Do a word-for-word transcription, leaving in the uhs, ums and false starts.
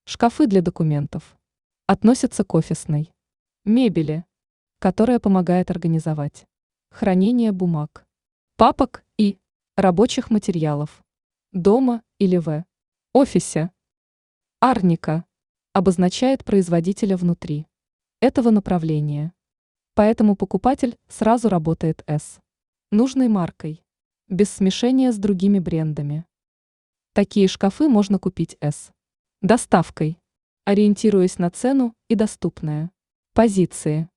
Шкафы для документов. Относятся к офисной мебели, которая помогает организовать хранение бумаг, папок и рабочих материалов дома или в офисе. Арника обозначает производителя внутри этого направления. Поэтому покупатель сразу работает с нужной маркой, без смешения с другими брендами. Такие шкафы можно купить с доставкой, ориентируясь на цену и доступные позиции.